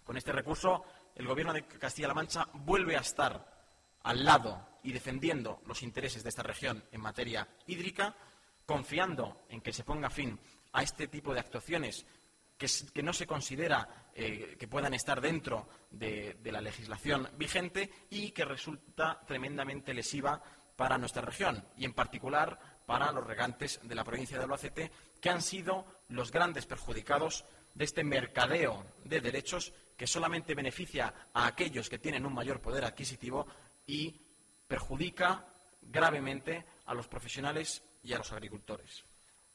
Con este recurso, el Gobierno de Castilla-La Mancha vuelve a estar al lado y defendiendo los intereses de esta región en materia hídrica, confiando en que se ponga fin a este tipo de actuaciones que no se considera que puedan estar dentro de la legislación vigente y que resulta tremendamente lesiva para nuestra región y, en particular, para los regantes de la provincia de Albacete, que han sido los grandes perjudicados de este mercadeo de derechos que solamente beneficia a aquellos que tienen un mayor poder adquisitivo y perjudica gravemente a los profesionales y a los agricultores.